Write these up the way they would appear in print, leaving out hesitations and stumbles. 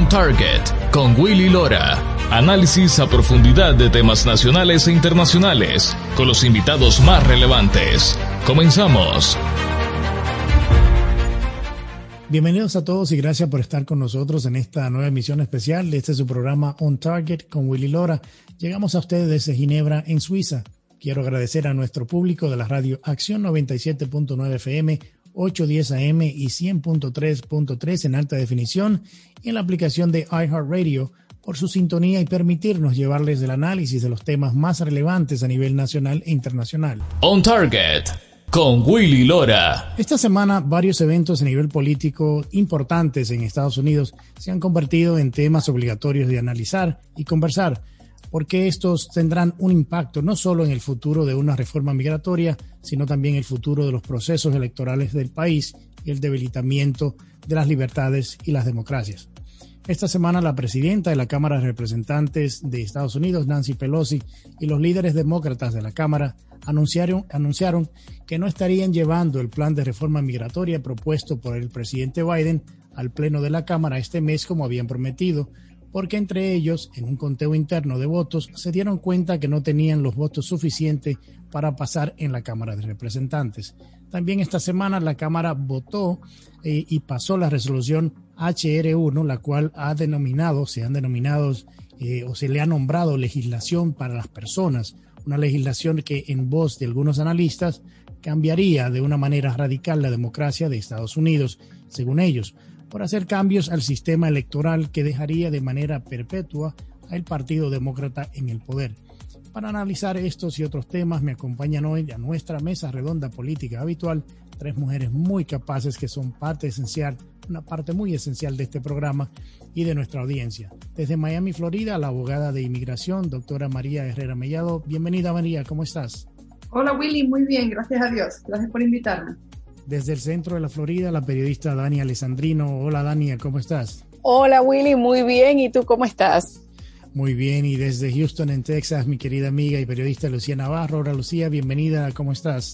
On Target con Willy Lora. Análisis a profundidad de temas nacionales e internacionales con los invitados más relevantes. Comenzamos. Bienvenidos a todos y gracias por estar con nosotros en esta nueva emisión especial de este su programa On Target con Willy Lora. Llegamos a ustedes desde Ginebra, en Suiza. Quiero agradecer a nuestro público de la radio Acción 97.9 FM, 810 AM y 100.3.3 en alta definición y en la aplicación de iHeartRadio por su sintonía y permitirnos llevarles el análisis de los temas más relevantes a nivel nacional e internacional. On Target con Willy Lora. Esta semana varios eventos a nivel político importantes en Estados Unidos se han convertido en temas obligatorios de analizar y conversar, porque estos tendrán un impacto no solo en el futuro de una reforma migratoria, sino también el futuro de los procesos electorales del país y el debilitamiento de las libertades y las democracias. Esta semana la presidenta de la Cámara de Representantes de Estados Unidos, Nancy Pelosi, y los líderes demócratas de la Cámara anunciaron que no estarían llevando el plan de reforma migratoria propuesto por el presidente Biden al Pleno de la Cámara este mes como habían prometido, porque entre ellos, en un conteo interno de votos, se dieron cuenta que no tenían los votos suficientes para pasar en la Cámara de Representantes. También esta semana la Cámara votó y pasó la resolución HR1, la cual se le ha nombrado legislación para las personas, una legislación que en voz de algunos analistas cambiaría de una manera radical la democracia de Estados Unidos, según ellos, por hacer cambios al sistema electoral que dejaría de manera perpetua al Partido Demócrata en el poder. Para analizar estos y otros temas me acompañan hoy a nuestra mesa redonda política habitual tres mujeres muy capaces que son una parte muy esencial de este programa y de nuestra audiencia. Desde Miami, Florida, la abogada de inmigración, doctora María Herrera Mellado. Bienvenida, María, ¿cómo estás? Hola, Willy, muy bien, gracias a Dios. Gracias por invitarme. Desde el centro de la Florida, la periodista Dania Alessandrino. Hola, Dania, ¿cómo estás? Hola, Willy, muy bien. ¿Y tú cómo estás? Muy bien. Y desde Houston, en Texas, mi querida amiga y periodista Lucía Navarro. Hola, Lucía, bienvenida. ¿Cómo estás?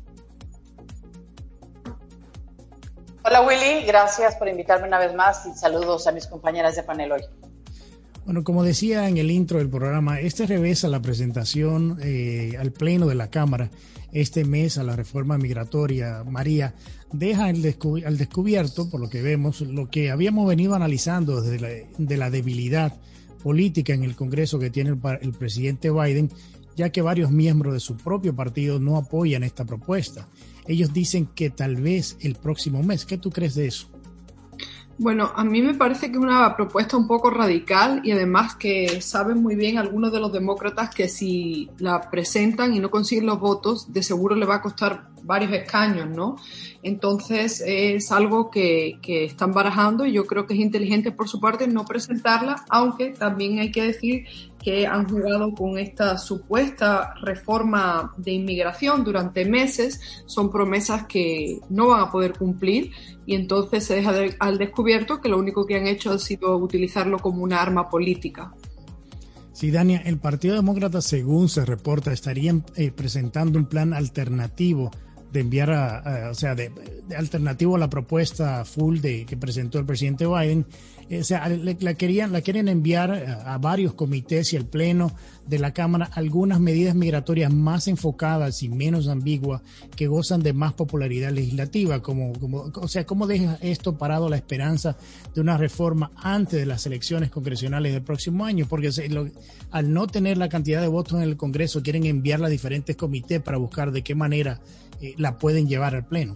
Hola, Willy. Gracias por invitarme una vez más y saludos a mis compañeras de panel hoy. Bueno, como decía en el intro del programa, revesa la presentación al Pleno de la Cámara este mes a la reforma migratoria. María, deja al descubierto, por lo que vemos, lo que habíamos venido analizando desde de la debilidad política en el Congreso que tiene el presidente Biden, ya que varios miembros de su propio partido no apoyan esta propuesta. Ellos dicen que tal vez el próximo mes. ¿Qué tú crees de eso? Bueno, a mí me parece que es una propuesta un poco radical y además que saben muy bien algunos de los demócratas que si la presentan y no consiguen los votos, de seguro le va a costar varios escaños, ¿no? Entonces es algo que están barajando y yo creo que es inteligente por su parte no presentarla, aunque también hay que decir que han jugado con esta supuesta reforma de inmigración durante meses. Son promesas que no van a poder cumplir y entonces se deja al descubierto que lo único que han hecho ha sido utilizarlo como una arma política. Sí, Dania, el Partido Demócrata, según se reporta, estarían presentando un plan alternativo de enviar alternativo a la propuesta full que presentó el presidente Biden. La quieren enviar a varios comités y al Pleno de la Cámara algunas medidas migratorias más enfocadas y menos ambiguas que gozan de más popularidad legislativa. ¿Cómo deja esto parado la esperanza de una reforma antes de las elecciones congresionales del próximo año? Porque al no tener la cantidad de votos en el Congreso, quieren enviarla a diferentes comités para buscar de qué manera la pueden llevar al Pleno.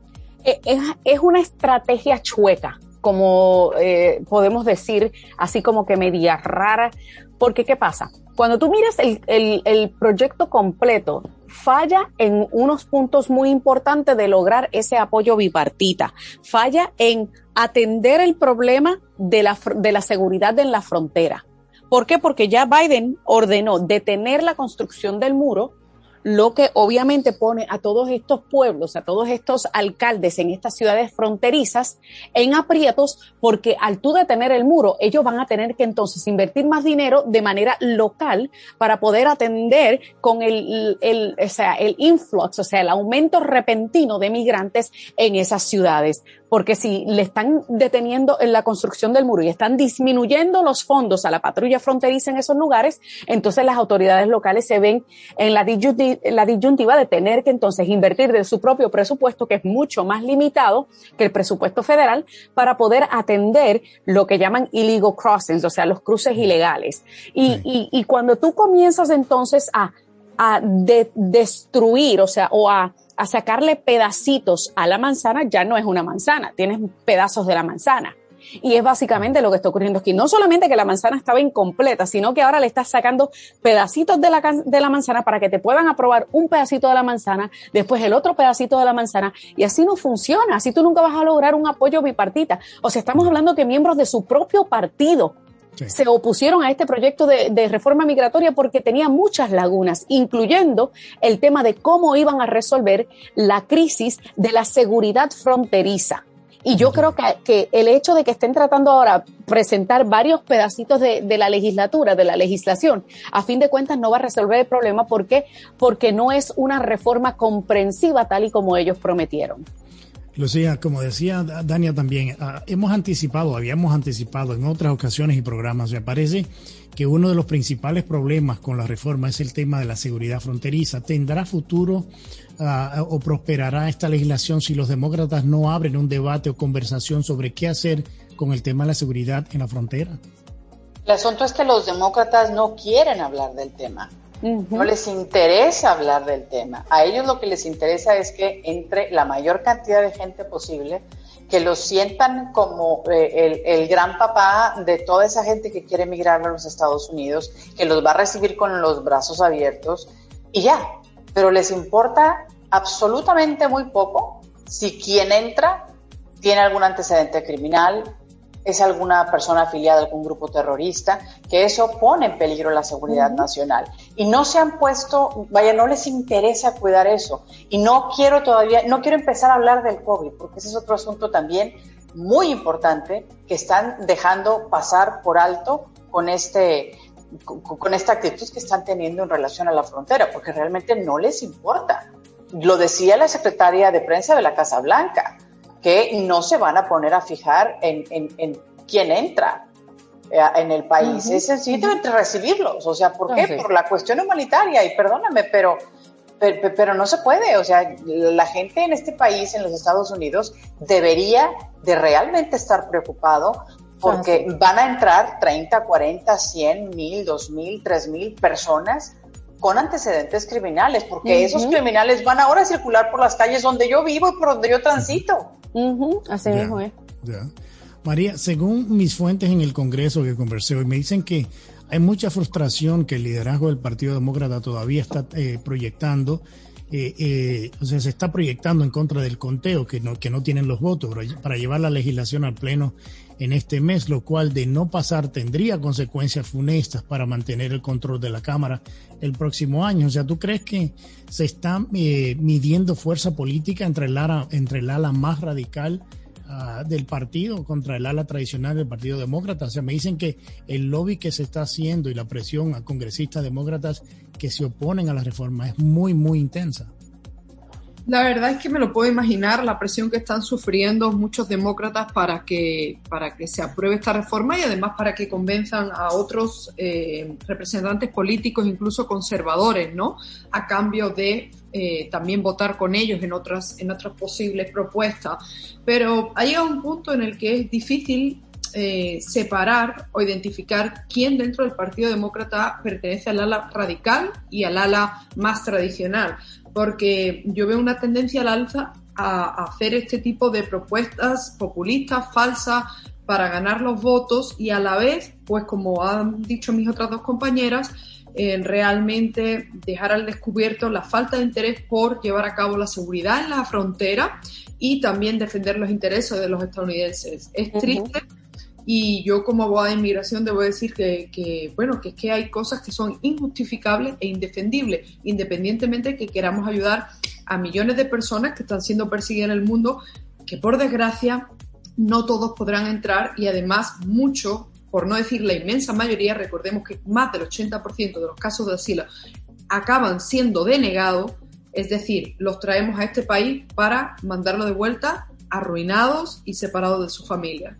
Es una estrategia chueca, como podemos decir, así como que media rara, porque ¿qué pasa? Cuando tú miras el proyecto completo, falla en unos puntos muy importantes de lograr ese apoyo bipartita, falla en atender el problema de la seguridad en la frontera. ¿Por qué? Porque ya Biden ordenó detener la construcción del muro lo que obviamente pone a todos estos pueblos, a todos estos alcaldes en estas ciudades fronterizas en aprietos, porque al tú detener el muro, ellos van a tener que entonces invertir más dinero de manera local para poder atender con el influx, o sea, el aumento repentino de migrantes en esas ciudades. Porque si le están deteniendo en la construcción del muro y están disminuyendo los fondos a la patrulla fronteriza en esos lugares, entonces las autoridades locales se ven en la disyuntiva de tener que entonces invertir de su propio presupuesto, que es mucho más limitado que el presupuesto federal, para poder atender lo que llaman illegal crossings, o sea, los cruces ilegales. Y cuando tú comienzas entonces a destruir, o sea, o a sacarle pedacitos a la manzana, ya no es una manzana, tienes pedazos de la manzana. Y es básicamente lo que está ocurriendo aquí. No solamente que la manzana estaba incompleta, sino que ahora le estás sacando pedacitos de la manzana para que te puedan aprobar un pedacito de la manzana, después el otro pedacito de la manzana, y así no funciona. Así tú nunca vas a lograr un apoyo bipartita. O sea, estamos hablando que miembros de su propio partido se opusieron a este proyecto de reforma migratoria porque tenía muchas lagunas, incluyendo el tema de cómo iban a resolver la crisis de la seguridad fronteriza. Y yo creo que el hecho de que estén tratando ahora presentar varios pedacitos de la legislatura, de la legislación, a fin de cuentas no va a resolver el problema. ¿Por qué? Porque no es una reforma comprensiva tal y como ellos prometieron. Lucía, como decía Dania también, habíamos anticipado en otras ocasiones y programas, me parece que uno de los principales problemas con la reforma es el tema de la seguridad fronteriza. ¿Tendrá futuro o prosperará esta legislación si los demócratas no abren un debate o conversación sobre qué hacer con el tema de la seguridad en la frontera? El asunto es que los demócratas no quieren hablar del tema. No les interesa hablar del tema. A ellos lo que les interesa es que entre la mayor cantidad de gente posible, que los sientan como el gran papá de toda esa gente que quiere emigrar a los Estados Unidos, que los va a recibir con los brazos abiertos y ya. Pero les importa absolutamente muy poco si quien entra tiene algún antecedente criminal, es alguna persona afiliada a algún grupo terrorista, que eso pone en peligro la seguridad nacional. Y no se han puesto, no les interesa cuidar eso. Y no quiero empezar a hablar del COVID, porque ese es otro asunto también muy importante que están dejando pasar por alto con esta actitud que están teniendo en relación a la frontera, porque realmente no les importa. Lo decía la secretaria de prensa de la Casa Blanca, que no se van a poner a fijar en quién entra en el país. Es sencillo recibirlos. O sea, ¿por qué? Por la cuestión humanitaria. Y perdóname, pero no se puede. O sea, la gente en este país, en los Estados Unidos, debería de realmente estar preocupado porque van a entrar 30, 40, 100, 1,000, 2,000, 3,000 personas con antecedentes criminales, porque esos criminales van ahora a circular por las calles donde yo vivo y por donde yo transito. Así mismo es. María, según mis fuentes en el Congreso que conversé hoy, me dicen que hay mucha frustración que el liderazgo del Partido Demócrata todavía está proyectando, o sea, se está proyectando en contra del conteo, que no tienen los votos para llevar la legislación al Pleno en este mes, lo cual de no pasar tendría consecuencias funestas para mantener el control de la Cámara el próximo año. O sea, ¿tú crees que se está midiendo fuerza política entre el ala más radical del partido contra el ala tradicional del Partido Demócrata? O sea, me dicen que el lobby que se está haciendo y la presión a congresistas demócratas que se oponen a la reforma es muy, muy intensa. La verdad es que me lo puedo imaginar, la presión que están sufriendo muchos demócratas para que se apruebe esta reforma y además para que convenzan a otros representantes políticos, incluso conservadores, ¿no? A cambio de también votar con ellos en otras posibles propuestas. Pero ha llegado un punto en el que es difícil separar o identificar quién dentro del Partido Demócrata pertenece al ala radical y al ala más tradicional, porque yo veo una tendencia al alza a hacer este tipo de propuestas populistas, falsas, para ganar los votos y a la vez, pues como han dicho mis otras dos compañeras, realmente dejar al descubierto la falta de interés por llevar a cabo la seguridad en la frontera y también defender los intereses de los estadounidenses. Es triste Y yo como abogada de inmigración debo decir que es que hay cosas que son injustificables e indefendibles, independientemente de que queramos ayudar a millones de personas que están siendo perseguidas en el mundo, que por desgracia no todos podrán entrar, y además muchos, por no decir la inmensa mayoría, recordemos que más del 80% de los casos de asilo acaban siendo denegados, es decir, los traemos a este país para mandarlo de vuelta arruinados y separados de su familia.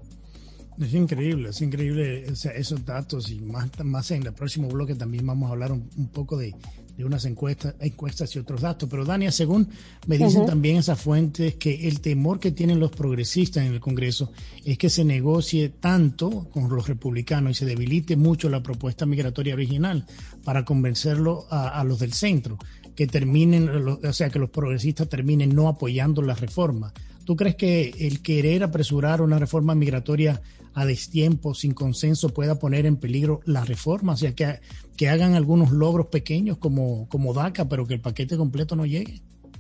Es increíble, o sea, esos datos, y más en el próximo bloque también vamos a hablar un poco de unas encuestas y otros datos. Pero Dania, según me dicen también esas fuentes, que el temor que tienen los progresistas en el Congreso es que se negocie tanto con los republicanos y se debilite mucho la propuesta migratoria original para convencerlo a los del centro, que que los progresistas terminen no apoyando la reforma. ¿Tú crees que el querer apresurar una reforma migratoria a destiempo, sin consenso, pueda poner en peligro la reforma? O sea, que hagan algunos logros pequeños como DACA, pero que el paquete completo no llegue.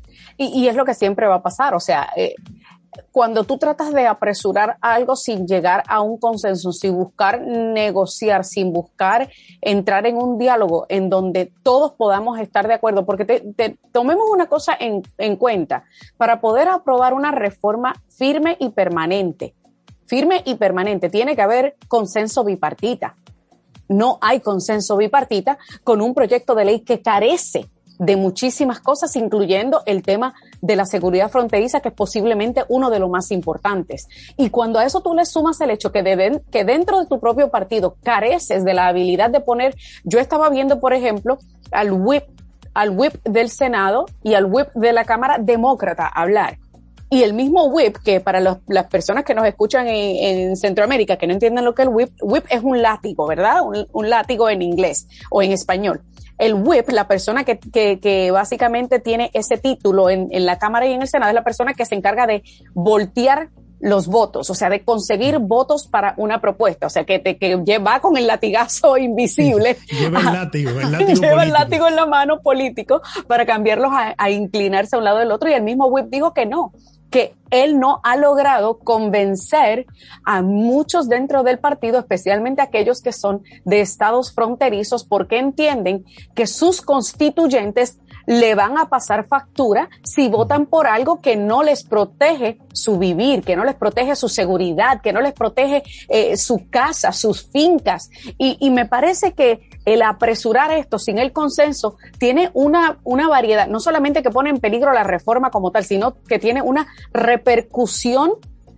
Y es lo que siempre va a pasar. O sea, cuando tú tratas de apresurar algo sin llegar a un consenso, sin buscar negociar, sin buscar entrar en un diálogo en donde todos podamos estar de acuerdo, porque tomemos una cosa en cuenta: para poder aprobar una reforma firme y permanente, tiene que haber consenso bipartita. No hay consenso bipartita con un proyecto de ley que carece de muchísimas cosas, incluyendo el tema de la seguridad fronteriza, que es posiblemente uno de los más importantes. Y cuando a eso tú le sumas el hecho que dentro de tu propio partido careces de la habilidad de poner, yo estaba viendo, por ejemplo, al whip del Senado y al whip de la Cámara Demócrata hablar. Y el mismo whip, que para las personas que nos escuchan en Centroamérica, que no entienden lo que es el whip es un látigo, ¿verdad? Un látigo en inglés o en español. El whip, la persona que básicamente tiene ese título en la Cámara y en el Senado, es la persona que se encarga de voltear los votos, o sea, de conseguir votos para una propuesta, o sea, que va con el latigazo invisible. Lleva el látigo lleva el látigo en la mano político para cambiarlos a inclinarse a un lado del otro, y el mismo whip dijo que no, que él no ha logrado convencer a muchos dentro del partido, especialmente aquellos que son de estados fronterizos, porque entienden que sus constituyentes le van a pasar factura si votan por algo que no les protege su vivir, que no les protege su seguridad, que no les protege su casa, sus fincas. Y me parece que el apresurar esto sin el consenso tiene una variedad, no solamente que pone en peligro la reforma como tal, sino que tiene una repercusión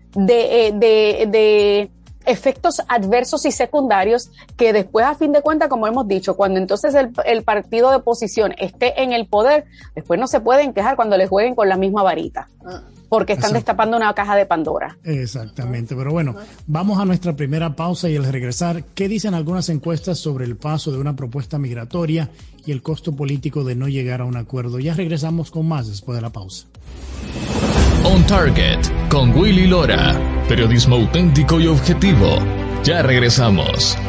de efectos adversos y secundarios que después, a fin de cuentas, como hemos dicho, cuando entonces el partido de oposición esté en el poder, después no se pueden quejar cuando les jueguen con la misma varita, porque están destapando una caja de Pandora. Exactamente, pero bueno, vamos a nuestra primera pausa, y al regresar, ¿qué dicen algunas encuestas sobre el paso de una propuesta migratoria y el costo político de no llegar a un acuerdo? Ya regresamos con más después de la pausa. On Target con Willy Lora, periodismo auténtico y objetivo. Ya regresamos.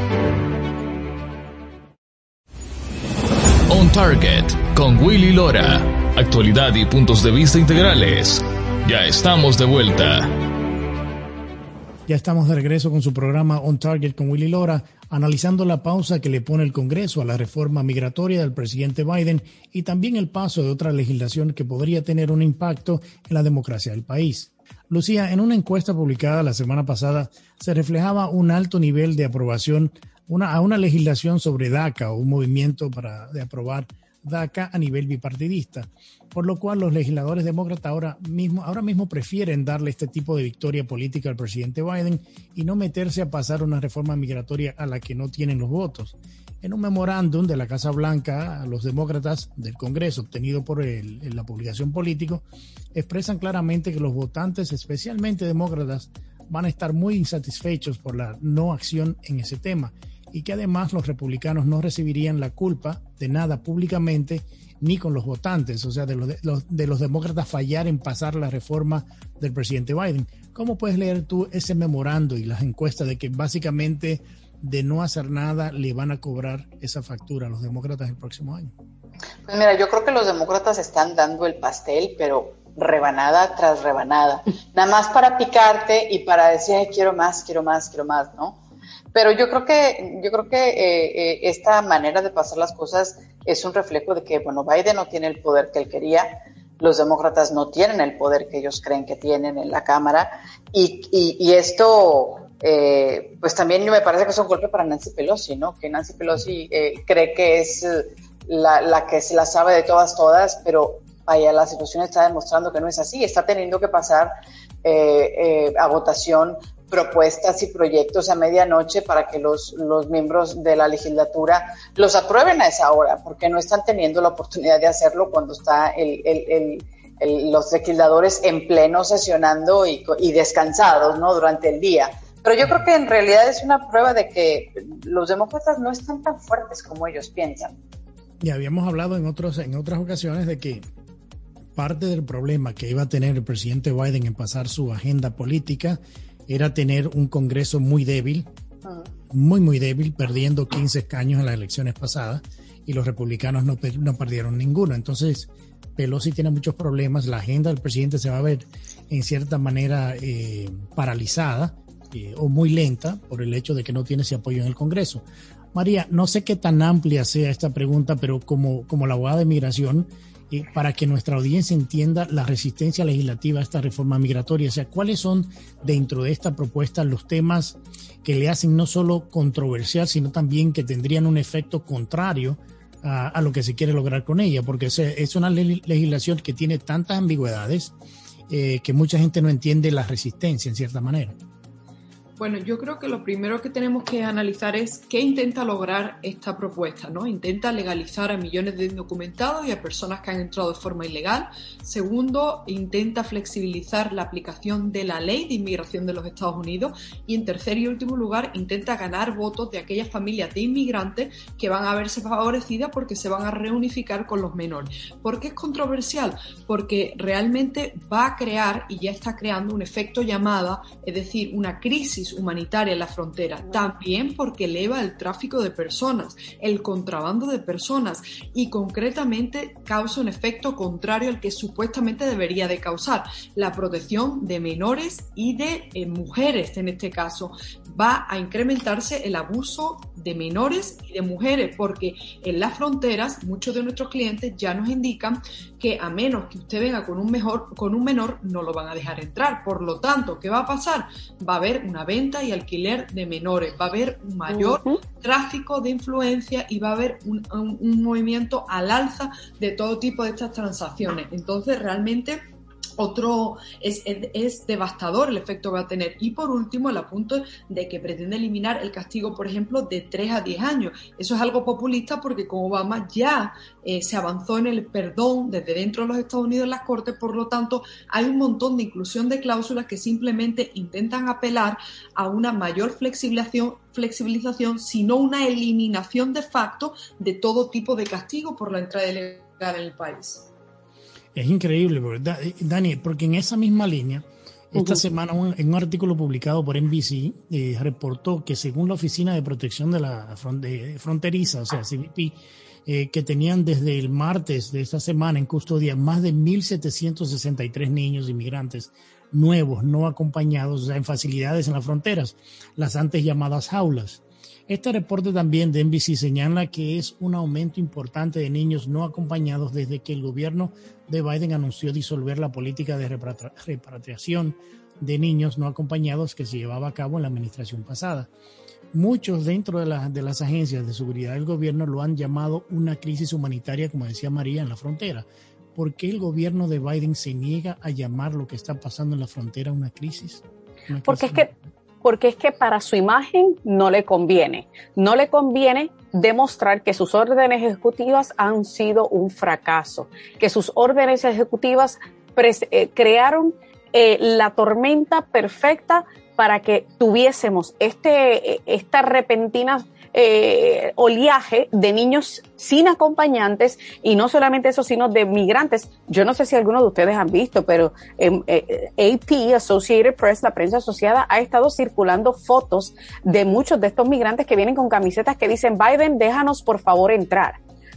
On Target con Willy Lora, actualidad y puntos de vista integrales. Ya estamos de vuelta. Ya estamos de regreso con su programa On Target con Willy Lora, analizando la pausa que le pone el Congreso a la reforma migratoria del presidente Biden y también el paso de otra legislación que podría tener un impacto en la democracia del país. Lucía, en una encuesta publicada la semana pasada se reflejaba un alto nivel de aprobación a una legislación sobre DACA, o un movimiento de aprobar DACA a nivel bipartidista, por lo cual los legisladores demócratas ahora mismo prefieren darle este tipo de victoria política al presidente Biden y no meterse a pasar una reforma migratoria a la que no tienen los votos. En un memorándum de la Casa Blanca, los demócratas del Congreso, obtenido por la publicación Político, expresan claramente que los votantes, especialmente demócratas, van a estar muy insatisfechos por la no acción en ese tema, y que además los republicanos no recibirían la culpa de nada públicamente ni con los votantes, o sea, de los demócratas fallar en pasar la reforma del presidente Biden. ¿Cómo puedes leer tú ese memorando y las encuestas de que básicamente de no hacer nada le van a cobrar esa factura a los demócratas el próximo año? Pues mira, yo creo que los demócratas están dando el pastel, pero rebanada tras rebanada, nada más para picarte y para decir, ay, quiero más, ¿no? Pero yo creo que esta manera de pasar las cosas es un reflejo de que, bueno, Biden no tiene el poder que él quería, los demócratas no tienen el poder que ellos creen que tienen en la Cámara, y esto, pues también me parece que es un golpe para Nancy Pelosi, ¿no? Que Nancy Pelosi cree que es la que se la sabe de todas, pero vaya, la situación está demostrando que no es así. Está teniendo que pasar a votación propuestas y proyectos a medianoche para que los miembros de la legislatura los aprueben a esa hora, porque no están teniendo la oportunidad de hacerlo cuando está los legisladores en pleno sesionando y descansados, ¿no? Durante el día. Pero yo creo que en realidad es una prueba de que los demócratas no están tan fuertes como ellos piensan. Ya habíamos hablado en otras ocasiones de que parte del problema que iba a tener el presidente Biden en pasar su agenda política era tener un Congreso muy débil, muy débil, perdiendo 15 escaños en las elecciones pasadas, y los republicanos no perdieron ninguno. Entonces, Pelosi tiene muchos problemas, la agenda del presidente se va a ver en cierta manera paralizada o muy lenta por el hecho de que no tiene ese apoyo en el Congreso. María, no sé qué tan amplia sea esta pregunta, pero como la abogada de migración, para que nuestra audiencia entienda la resistencia legislativa a esta reforma migratoria, o sea, ¿cuáles son dentro de esta propuesta los temas que le hacen no solo controversial, sino también que tendrían un efecto contrario a lo que se quiere lograr con ella? Porque es una legislación que tiene tantas ambigüedades que mucha gente no entiende la resistencia en cierta manera. Bueno, yo creo que lo primero que tenemos que analizar es qué intenta lograr esta propuesta, ¿no? Intenta legalizar a millones de indocumentados y a personas que han entrado de forma ilegal. Segundo, intenta flexibilizar la aplicación de la ley de inmigración de los Estados Unidos. Y en tercer y último lugar, intenta ganar votos de aquellas familias de inmigrantes que van a verse favorecidas porque se van a reunificar con los menores. ¿Por qué es controversial? Porque realmente va a crear, y ya está creando, un efecto llamada, es decir, una crisis humanitaria en la frontera, también porque eleva el tráfico de personas, el contrabando de personas, y concretamente causa un efecto contrario al que supuestamente debería de causar, la protección de menores y de mujeres. En este caso va a incrementarse el abuso de menores y de mujeres, porque en las fronteras muchos de nuestros clientes ya nos indican que a menos que usted venga con un menor no lo van a dejar entrar. Por lo tanto, ¿qué va a pasar? Va a haber una venta y alquiler de menores, va a haber un mayor tráfico de influencia y va a haber un movimiento al alza de todo tipo de estas transacciones. Entonces, realmente es devastador el efecto que va a tener. Y por último, el apunto de que pretende eliminar el castigo, por ejemplo, de 3 a 10 años. Eso es algo populista porque con Obama ya se avanzó en el perdón desde dentro de los Estados Unidos en las Cortes. Por lo tanto, hay un montón de inclusión de cláusulas que simplemente intentan apelar a una mayor flexibilización, sino una eliminación de facto de todo tipo de castigo por la entrada ilegal en el país. Es increíble, ¿verdad, Dani? Porque en esa misma línea, esta semana en un artículo publicado por NBC reportó que según la Oficina de Protección de la Fronteriza, o sea, CBP, que tenían desde el martes de esta semana en custodia más de 1.763 niños inmigrantes nuevos, no acompañados, o sea, en facilidades en las fronteras, las antes llamadas jaulas. Este reporte también de NBC señala que es un aumento importante de niños no acompañados desde que el gobierno de Biden anunció disolver la política de repatriación de niños no acompañados que se llevaba a cabo en la administración pasada. Muchos dentro de las agencias de seguridad del gobierno lo han llamado una crisis humanitaria, como decía María, en la frontera. ¿Por qué el gobierno de Biden se niega a llamar lo que está pasando en la frontera una crisis? Porque es que para su imagen no le conviene. No le conviene demostrar que sus órdenes ejecutivas han sido un fracaso, que sus órdenes ejecutivas crearon la tormenta perfecta para que tuviésemos esta repentina oleaje de niños sin acompañantes, y no solamente eso, sino de migrantes. Yo no sé si algunos de ustedes han visto, pero AP, Associated Press, la prensa asociada, ha estado circulando fotos de muchos de estos migrantes que vienen con camisetas que dicen: Biden, déjanos por favor entrar. O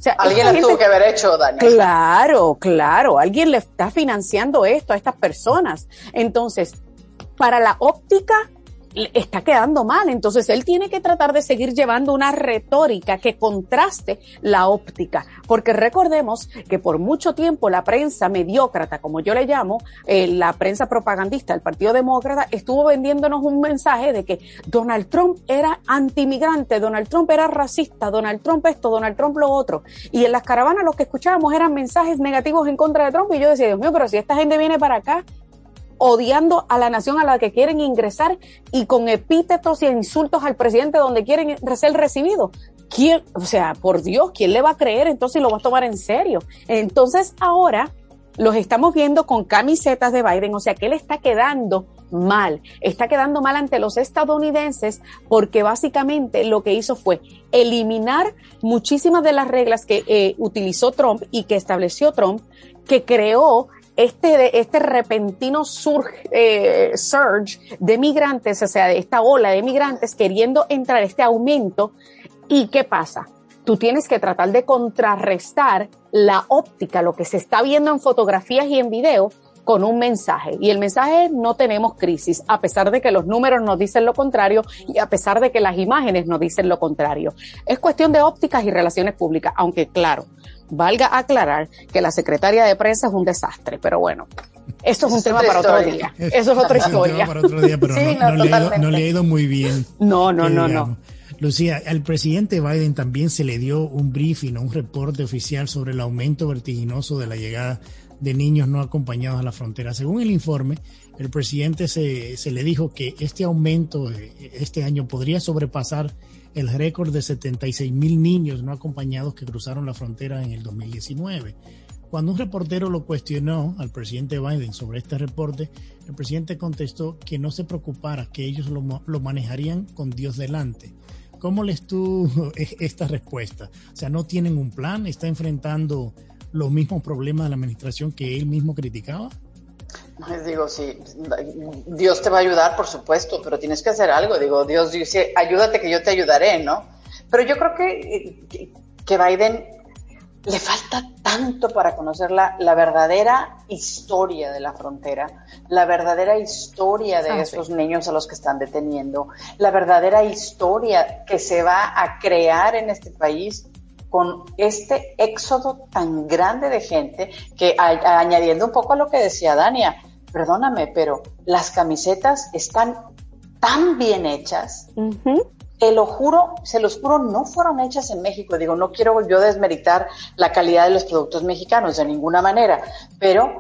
O sea, alguien la tuvo que haber hecho, Daniel. Claro, alguien le está financiando esto a estas personas. Entonces, para la óptica está quedando mal, entonces él tiene que tratar de seguir llevando una retórica que contraste la óptica, porque recordemos que por mucho tiempo la prensa mediócrata, como yo le llamo, la prensa propagandista del Partido Demócrata, estuvo vendiéndonos un mensaje de que Donald Trump era antimigrante, Donald Trump era racista, Donald Trump esto, Donald Trump lo otro, y en las caravanas lo que escuchábamos eran mensajes negativos en contra de Trump, y yo decía, Dios mío, pero si esta gente viene para acá odiando a la nación a la que quieren ingresar y con epítetos y insultos al presidente donde quieren ser recibidos. ¿Quién? O sea, por Dios, ¿quién le va a creer entonces y lo va a tomar en serio? Entonces ahora los estamos viendo con camisetas de Biden, o sea que él está quedando mal ante los estadounidenses porque básicamente lo que hizo fue eliminar muchísimas de las reglas que utilizó Trump y que estableció Trump, que creó este repentino surge de migrantes, o sea, esta ola de migrantes queriendo entrar, este aumento. ¿Y qué pasa? Tú tienes que tratar de contrarrestar la óptica, lo que se está viendo en fotografías y en video, con un mensaje. Y el mensaje es: no tenemos crisis, a pesar de que los números nos dicen lo contrario y a pesar de que las imágenes nos dicen lo contrario. Es cuestión de ópticas y relaciones públicas, aunque claro, valga aclarar que la secretaria de prensa es un desastre, pero bueno, eso es un tema para otro día. Eso es otra historia. Para otro día, pero sí, no le ha ido muy bien. No. Lucía, al presidente Biden también se le dio un briefing, un reporte oficial sobre el aumento vertiginoso de la llegada de niños no acompañados a la frontera. Según el informe, el presidente se le dijo que este aumento este año podría sobrepasar el récord de 76,000 niños no acompañados que cruzaron la frontera en el 2019. Cuando un reportero lo cuestionó al presidente Biden sobre este reporte, el presidente contestó que no se preocupara, que ellos lo manejarían con Dios delante. ¿Cómo lees tú esta respuesta? O sea, ¿no tienen un plan? ¿Está enfrentando los mismos problemas de la administración que él mismo criticaba? Les digo, sí, Dios te va a ayudar, por supuesto, pero tienes que hacer algo. Digo, Dios dice, ayúdate que yo te ayudaré, ¿no? Pero yo creo que Biden le falta tanto para conocer la verdadera historia de la frontera, la verdadera historia de esos niños a los que están deteniendo, la verdadera historia que se va a crear en este país con este éxodo tan grande de gente que, añadiendo un poco a lo que decía Dania, perdóname, pero las camisetas están tan bien hechas, te lo juro, se los juro, no fueron hechas en México. Digo, no quiero yo desmeritar la calidad de los productos mexicanos de ninguna manera, pero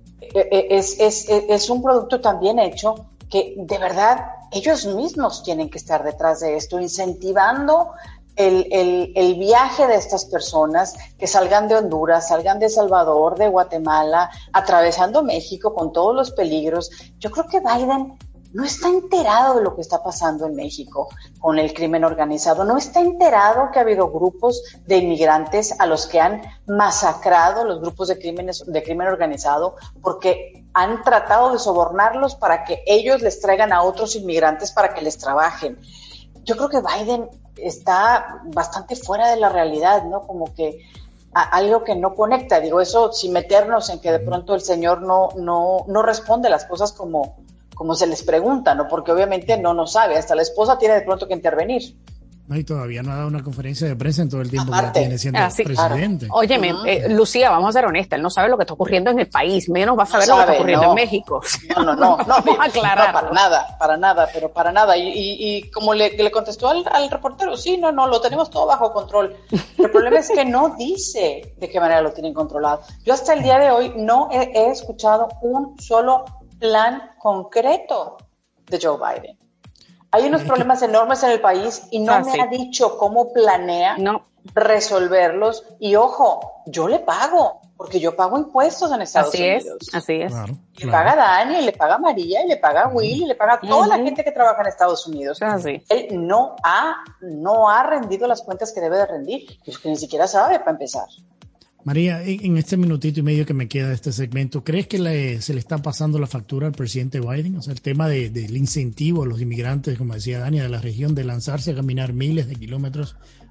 es un producto tan bien hecho que de verdad ellos mismos tienen que estar detrás de esto, incentivando el viaje de estas personas, que salgan de Honduras, salgan de Salvador, de Guatemala, atravesando México con todos los peligros. Yo creo que Biden no está enterado de lo que está pasando en México con el crimen organizado, no está enterado que ha habido grupos de inmigrantes a los que han masacrado los grupos de crimen organizado porque han tratado de sobornarlos para que ellos les traigan a otros inmigrantes para que les trabajen. Yo creo que Biden está bastante fuera de la realidad, ¿no? Como que algo que no conecta. Digo, eso sin meternos en que de pronto el señor no responde las cosas como se les pregunta, ¿no? Porque obviamente no sabe. Hasta la esposa tiene de pronto que intervenir. No, y todavía no ha dado una conferencia de prensa en todo el tiempo que tiene siendo presidente. Claro. Óyeme, Lucía, vamos a ser honestas, él no sabe lo que está ocurriendo en el país, menos va a saber lo que está ocurriendo en México. No, vamos a aclarar. No, para nada. Y como le contestó al reportero, sí, no, lo tenemos todo bajo control. El problema es que no dice de qué manera lo tienen controlado. Yo hasta el día de hoy no he escuchado un solo plan concreto de Joe Biden. Hay unos problemas enormes en el país y no me ha dicho cómo planea resolverlos. Y ojo, yo le pago, porque yo pago impuestos en Estados Unidos. Así es. Claro. Le paga a Dani, y le paga a María, y le paga a Will, y le paga a toda la gente que trabaja en Estados Unidos. Él no ha rendido las cuentas que debe de rendir, pues que ni siquiera sabe para empezar. María, en este minutito y medio que me queda de este segmento, ¿crees que se le está pasando la factura al presidente Biden? O sea, el tema del incentivo a los inmigrantes, como decía Dani, de la región, de lanzarse a caminar miles de kilómetros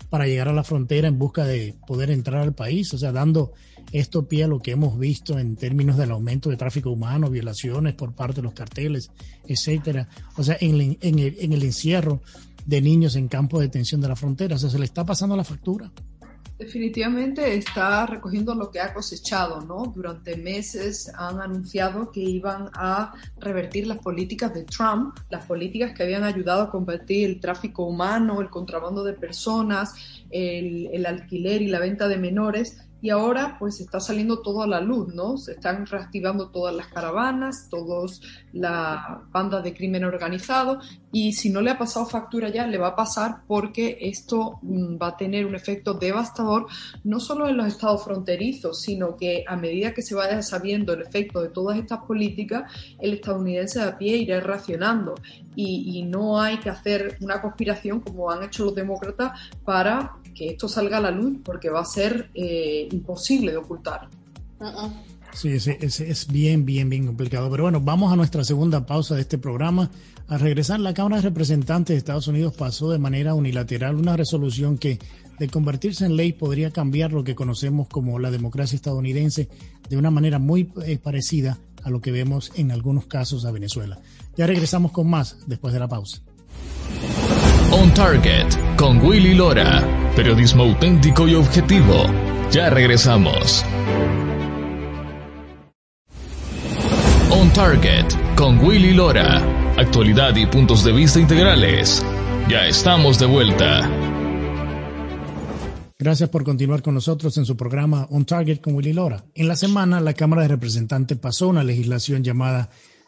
para llegar a la frontera en busca de poder entrar al país, o sea, dando esto pie a lo que hemos visto en términos del aumento de tráfico humano, violaciones por parte de los carteles, etcétera. O sea, en el encierro de niños en campos de detención de la frontera, o sea, se le está pasando la factura. Definitivamente está recogiendo lo que ha cosechado, ¿no? Durante meses han anunciado que iban a revertir las políticas de Trump, las políticas que habían ayudado a combatir el tráfico humano, el contrabando de personas, el alquiler y la venta de menores. Y ahora pues está saliendo todo a la luz, ¿no? Se están reactivando todas las caravanas, todas las bandas de crimen organizado, y si no le ha pasado factura ya, le va a pasar, porque esto va a tener un efecto devastador no solo en los estados fronterizos, sino que a medida que se vaya sabiendo el efecto de todas estas políticas, el estadounidense de a pie irá reaccionando, y no hay que hacer una conspiración como han hecho los demócratas para que esto salga a la luz, porque va a ser imposible de ocultar. Sí, es bien complicado. Pero bueno, vamos a nuestra segunda pausa de este programa. Al regresar, la Cámara de Representantes de Estados Unidos pasó de manera unilateral una resolución que, de convertirse en ley, podría cambiar lo que conocemos como la democracia estadounidense de una manera muy parecida a lo que vemos en algunos casos a Venezuela. Ya regresamos con más después de la pausa. On Target con Willy Lora. Periodismo auténtico y objetivo. Ya regresamos. On Target con Willy Lora. Actualidad y puntos de vista integrales. Ya estamos de vuelta. Gracias por continuar con nosotros en su programa On Target con Willy Lora. En la semana, la Cámara de Representantes pasó una legislación llamada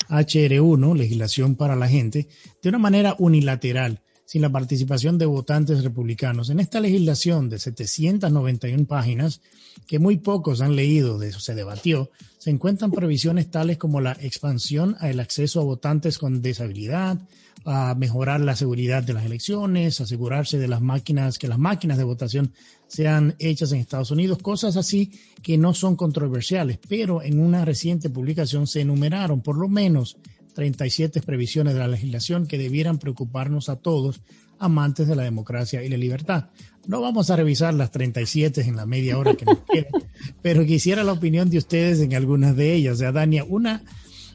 HR1, Legislación para la Gente, de una manera unilateral, sin la participación de votantes republicanos. En esta legislación de 791 páginas, que muy pocos han leído, de eso se debatió, se encuentran provisiones tales como la expansión al acceso a votantes con disabilidad, a mejorar la seguridad de las elecciones, asegurarse de que las máquinas de votación sean hechas en Estados Unidos, cosas así que no son controversiales, pero en una reciente publicación se enumeraron por lo menos 37 previsiones de la legislación que debieran preocuparnos a todos, amantes de la democracia y la libertad. No vamos a revisar las 37 en la media hora que nos queda, pero quisiera la opinión de ustedes en algunas de ellas. O sea, Dania, una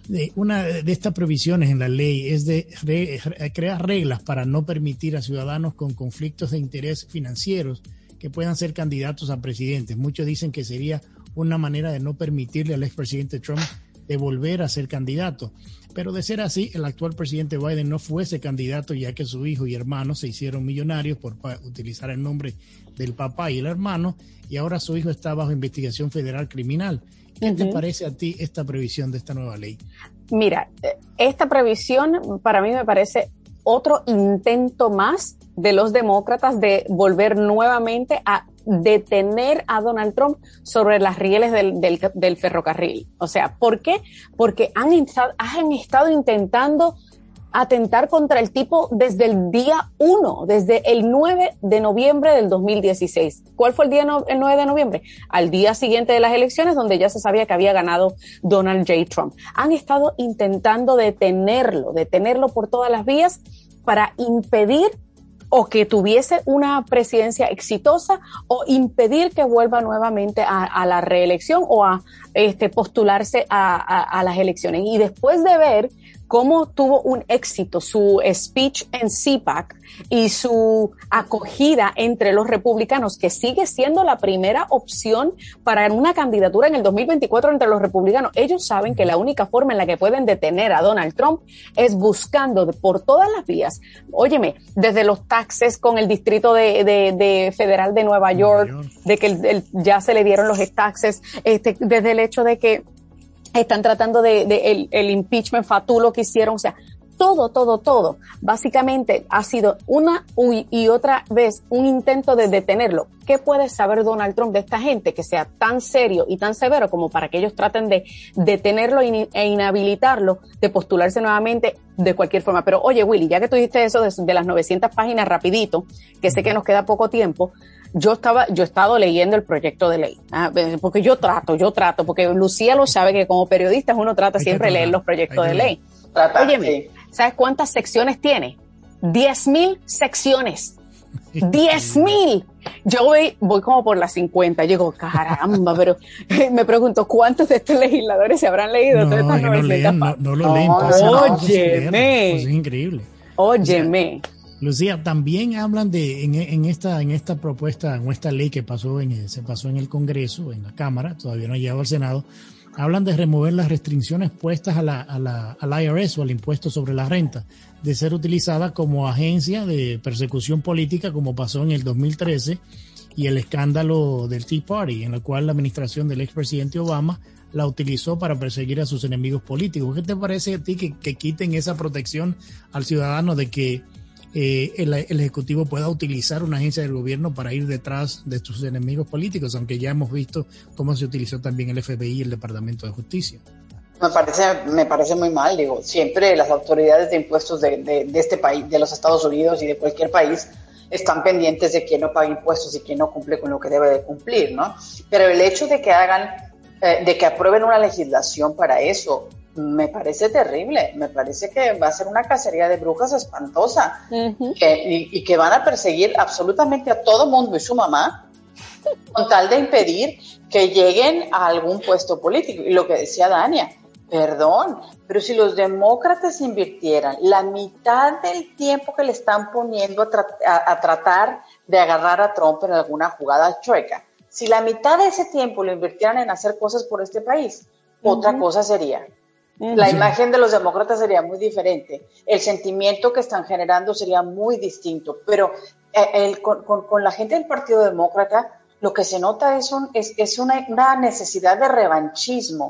de estas provisiones en la ley es de crear reglas para no permitir a ciudadanos con conflictos de interés financieros que puedan ser candidatos a presidentes. Muchos dicen que sería una manera de no permitirle al expresidente Trump de volver a ser candidato. Pero de ser así, el actual presidente Biden no fuese candidato, ya que su hijo y hermano se hicieron millonarios por utilizar el nombre del papá y el hermano, y ahora su hijo está bajo investigación federal criminal. ¿Qué te parece a ti esta previsión de esta nueva ley? Mira, esta previsión para mí me parece otro intento más de los demócratas de volver nuevamente a detener a Donald Trump sobre las rieles del ferrocarril. O sea, ¿por qué? Porque han estado intentando atentar contra el tipo desde el día 1, desde el 9 de noviembre del 2016. ¿Cuál fue el 9 de noviembre? Al día siguiente de las elecciones, donde ya se sabía que había ganado Donald J. Trump. Han estado intentando detenerlo por todas las vías para impedir o que tuviese una presidencia exitosa o impedir que vuelva nuevamente a la reelección o a postularse a las elecciones. Y después de ver cómo tuvo un éxito su speech en CPAC y su acogida entre los republicanos, que sigue siendo la primera opción para una candidatura en el 2024 entre los republicanos. Ellos saben que la única forma en la que pueden detener a Donald Trump es buscando por todas las vías. Óyeme, desde los taxes con el distrito de federal de Nueva York, de que ya se le dieron los taxes, desde el hecho de que están tratando el impeachment fatulo que hicieron, o sea, todo, básicamente ha sido una y otra vez un intento de detenerlo. ¿Qué puede saber Donald Trump de esta gente que sea tan serio y tan severo como para que ellos traten de detenerlo e inhabilitarlo de postularse nuevamente de cualquier forma? Pero oye, Willy, ya que tú dijiste eso de las 900 páginas rapidito, que sé que nos queda poco tiempo, yo he estado leyendo el proyecto de ley, porque yo trato, porque Lucía lo sabe que como periodistas uno trata siempre de leer los proyectos de ley. Óyeme, ¿sabes cuántas secciones tiene? 10,000 secciones. 10,000. Yo voy como por las 50. Yo digo, caramba, pero me pregunto, ¿cuántos de estos legisladores se habrán leído? No, todas estas no lo leen. Óyeme. Es increíble. Óyeme. O sea, Lucía, también hablan de en esta propuesta, en esta ley que se pasó en el Congreso, en la Cámara, todavía no ha llegado al Senado. Hablan de remover las restricciones puestas al IRS o al impuesto sobre la renta, de ser utilizada como agencia de persecución política, como pasó en el 2013 y el escándalo del Tea Party, en el cual la administración del expresidente Obama la utilizó para perseguir a sus enemigos políticos. ¿Qué te parece a ti que quiten esa protección al ciudadano de que el Ejecutivo pueda utilizar una agencia del gobierno para ir detrás de sus enemigos políticos, aunque ya hemos visto cómo se utilizó también el FBI y el Departamento de Justicia? Me parece muy mal, digo, siempre las autoridades de impuestos de este país, de los Estados Unidos y de cualquier país, están pendientes de quién no paga impuestos y quién no cumple con lo que debe de cumplir, ¿no? Pero el hecho de que aprueben una legislación para eso, me parece terrible. Me parece que va a ser una cacería de brujas espantosa. Uh-huh. y que van a perseguir absolutamente a todo mundo y su mamá con tal de impedir que lleguen a algún puesto político. Y lo que decía Dania, perdón, pero si los demócratas invirtieran la mitad del tiempo que le están poniendo a tratar de agarrar a Trump en alguna jugada chueca, si la mitad de ese tiempo lo invirtieran en hacer cosas por este país, otra cosa sería. La imagen de los demócratas sería muy diferente, el sentimiento que están generando sería muy distinto, pero con la gente del Partido Demócrata lo que se nota es una necesidad de revanchismo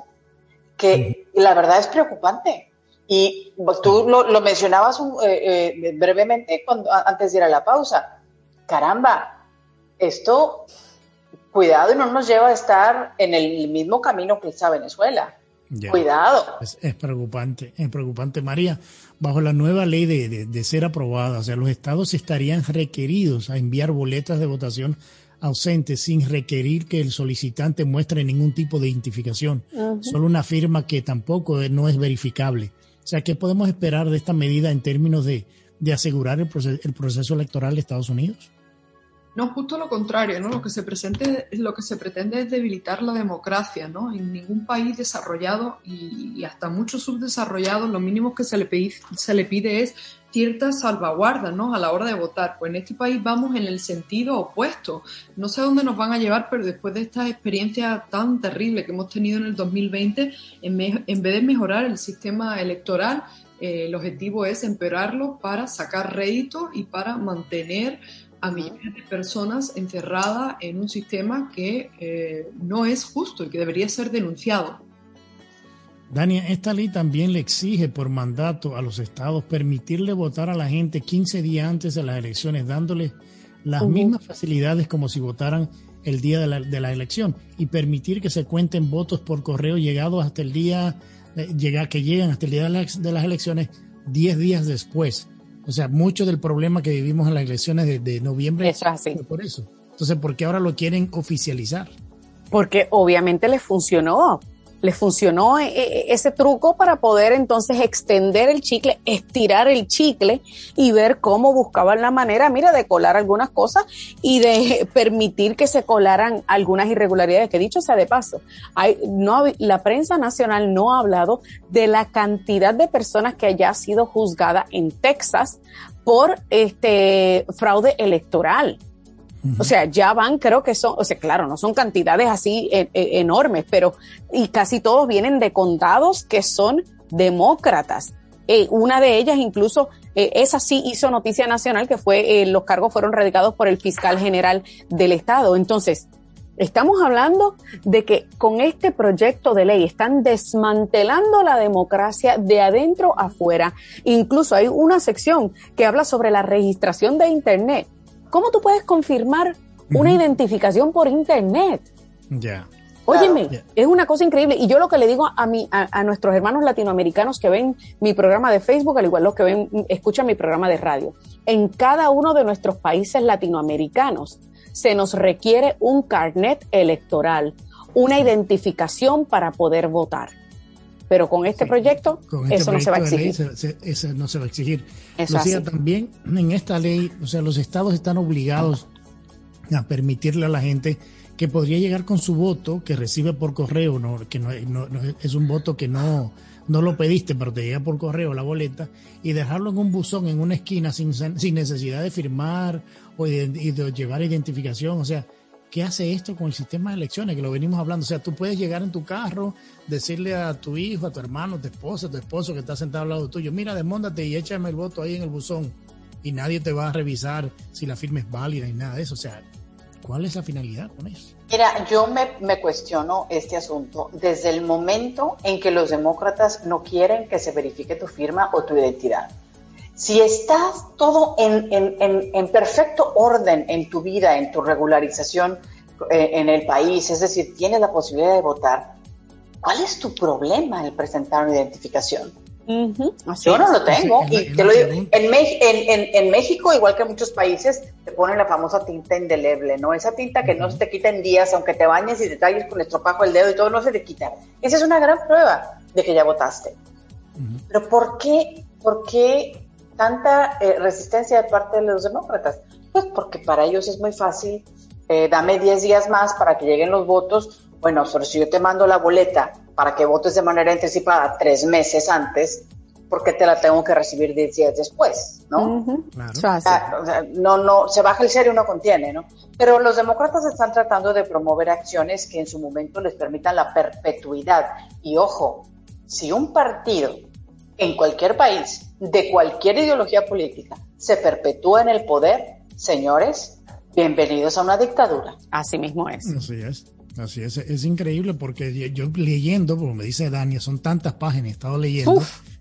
que la verdad es preocupante. Y tú lo mencionabas brevemente antes de ir a la pausa. Caramba, esto, cuidado y no nos lleva a estar en el mismo camino que está Venezuela. Ya. Cuidado. Es preocupante, María. Bajo la nueva ley de ser aprobada, o sea, los estados estarían requeridos a enviar boletas de votación ausentes sin requerir que el solicitante muestre ningún tipo de identificación, solo una firma que tampoco no es verificable. O sea, ¿qué podemos esperar de esta medida en términos de asegurar el proceso electoral de Estados Unidos? No, justo lo contrario, ¿no? Lo que se pretende es debilitar la democracia, ¿no? En ningún país desarrollado y hasta muchos subdesarrollados, lo mínimo que se le pide es cierta salvaguarda, ¿no? A la hora de votar. Pues en este país vamos en el sentido opuesto. No sé a dónde nos van a llevar, pero después de esta experiencia tan terrible que hemos tenido en el 2020, en vez de mejorar el sistema electoral, el objetivo es empeorarlo para sacar rédito y para mantener a millones de personas encerradas en un sistema que no es justo y que debería ser denunciado. Dania, esta ley también le exige por mandato a los estados permitirle votar a la gente 15 días antes de las elecciones, dándoles las mismas facilidades como si votaran el día de la elección, y permitir que se cuenten votos por correo llegados hasta el día que llegan hasta el día de las elecciones 10 días después. O sea, mucho del problema que vivimos en las elecciones de noviembre es así. Por eso. Entonces, ¿por qué ahora lo quieren oficializar? Porque obviamente les funcionó ese truco para poder entonces extender el chicle, estirar el chicle y ver cómo buscaban la manera, mira, de colar algunas cosas y de permitir que se colaran algunas irregularidades, que dicho sea de paso, la prensa nacional no ha hablado de la cantidad de personas que haya sido juzgada en Texas por fraude electoral. O sea, ya van, creo que son, o sea, claro, no son cantidades así enormes, pero y casi todos vienen de condados que son demócratas. Una de ellas incluso, esa sí hizo noticia nacional, que fue, los cargos fueron radicados por el fiscal general del estado. Entonces, estamos hablando de que con este proyecto de ley están desmantelando la democracia de adentro a afuera. Incluso hay una sección que habla sobre la registración de Internet. ¿Cómo tú puedes confirmar una identificación por Internet? Ya. Óyeme, es una cosa increíble. Y yo lo que le digo a nuestros hermanos latinoamericanos que ven mi programa de Facebook, al igual los que escuchan mi programa de radio, en cada uno de nuestros países latinoamericanos se nos requiere un carnet electoral, una identificación para poder votar. Pero con este proyecto, eso no se va a exigir. Eso no se va a exigir. Eso Lucía, también en esta ley, o sea, los estados están obligados a permitirle a la gente que podría llegar con su voto que recibe por correo, que no es un voto que no lo pediste, pero te llega por correo la boleta, y dejarlo en un buzón en una esquina sin necesidad de firmar o de llevar identificación. O sea, ¿qué hace esto con el sistema de elecciones? Que lo venimos hablando. O sea, tú puedes llegar en tu carro, decirle a tu hijo, a tu hermano, a tu esposa, a tu esposo que está sentado al lado tuyo, mira, desmóntate y échame el voto ahí en el buzón, y nadie te va a revisar si la firma es válida ni nada de eso. O sea, ¿cuál es la finalidad con eso? Mira, yo me cuestiono este asunto desde el momento en que los demócratas no quieren que se verifique tu firma o tu identidad. Si estás todo en perfecto orden en tu vida, en tu regularización en el país, es decir, tienes la posibilidad de votar, ¿cuál es tu problema en presentar una identificación? Yo no lo tengo, y te lo digo, en México, igual que en muchos países, te ponen la famosa tinta indeleble, ¿no? Esa tinta que no se te quita en días, aunque te bañes y te talles con estropajo el dedo y todo, no se te quita. Esa es una gran prueba de que ya votaste. Pero ¿por qué tanta resistencia de parte de los demócratas? Pues porque para ellos es muy fácil, dame 10 días más para que lleguen los votos. Bueno, pero si yo te mando la boleta para que votes de manera anticipada 3 meses antes, ¿por qué te la tengo que recibir 10 días después? ¿No? Claro. O sea, no, se baja el cero y no contiene, ¿no? Pero los demócratas están tratando de promover acciones que en su momento les permitan la perpetuidad. Y ojo, si un partido en cualquier país, de cualquier ideología política, se perpetúa en el poder, señores, bienvenidos a una dictadura. Así mismo es. Así es increíble porque yo leyendo, como me dice Dania, son tantas páginas, he estado leyendo,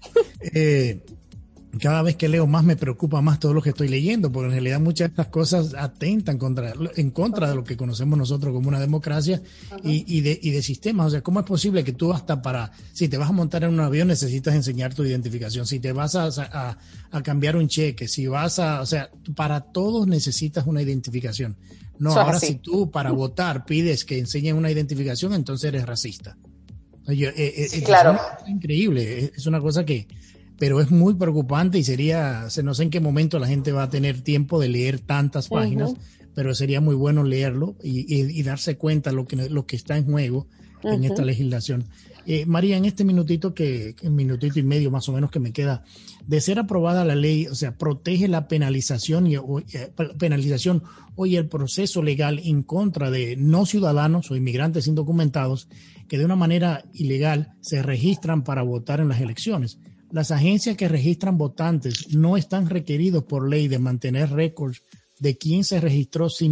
cada vez que leo más me preocupa más todo lo que estoy leyendo, porque en realidad muchas de estas cosas atentan en contra de lo que conocemos nosotros como una democracia y de sistemas. O sea, ¿cómo es posible que tú si te vas a montar en un avión necesitas enseñar tu identificación, si te vas a cambiar un cheque, o sea, para todos necesitas una identificación? No, ahora si tú para votar pides que enseñen una identificación, entonces eres racista. Claro. Es increíble, es una cosa pero es muy preocupante y no sé en qué momento la gente va a tener tiempo de leer tantas páginas, pero sería muy bueno leerlo y darse cuenta lo que está en juego en esta legislación. María, en este minutito y medio más o menos que me queda, de ser aprobada la ley, o sea, protege la penalización y el proceso legal en contra de no ciudadanos o inmigrantes indocumentados que de una manera ilegal se registran para votar en las elecciones. Las agencias que registran votantes no están requeridos por ley de mantener récords de quién se registró sin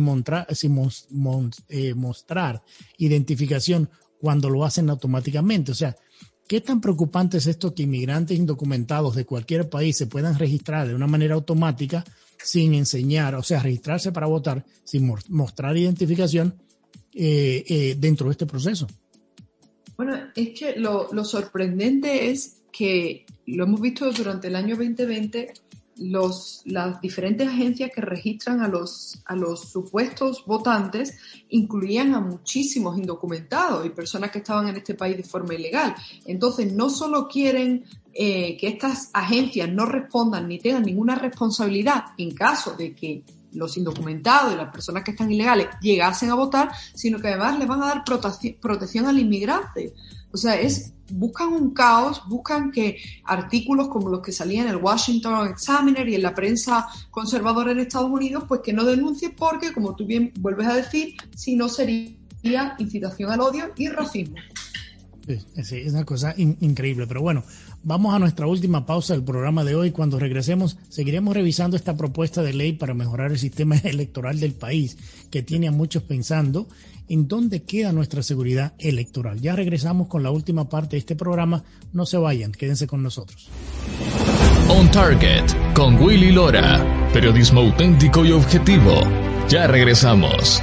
mostrar identificación cuando lo hacen automáticamente. O sea, ¿qué tan preocupante es esto que inmigrantes indocumentados de cualquier país se puedan registrar de una manera automática sin enseñar, o sea, registrarse para votar sin mostrar identificación dentro de este proceso? Bueno, es que lo sorprendente es que lo hemos visto durante el año 2020, las diferentes agencias que registran a los supuestos votantes incluían a muchísimos indocumentados y personas que estaban en este país de forma ilegal. Entonces, no solo quieren que estas agencias no respondan ni tengan ninguna responsabilidad en caso de que los indocumentados y las personas que están ilegales llegasen a votar, sino que además les van a dar protección al inmigrante. O sea, buscan un caos, buscan que artículos como los que salían en el Washington Examiner y en la prensa conservadora en Estados Unidos, pues que no denuncien porque, como tú bien vuelves a decir, si no sería incitación al odio y racismo. Sí, es una cosa increíble, pero bueno, vamos a nuestra última pausa del programa de hoy. Cuando regresemos, seguiremos revisando esta propuesta de ley para mejorar el sistema electoral del país, que tiene a muchos pensando en dónde queda nuestra seguridad electoral. Ya regresamos con la última parte de este programa. No se vayan, quédense con nosotros. On Target con Willy Lora, periodismo auténtico y objetivo. Ya regresamos.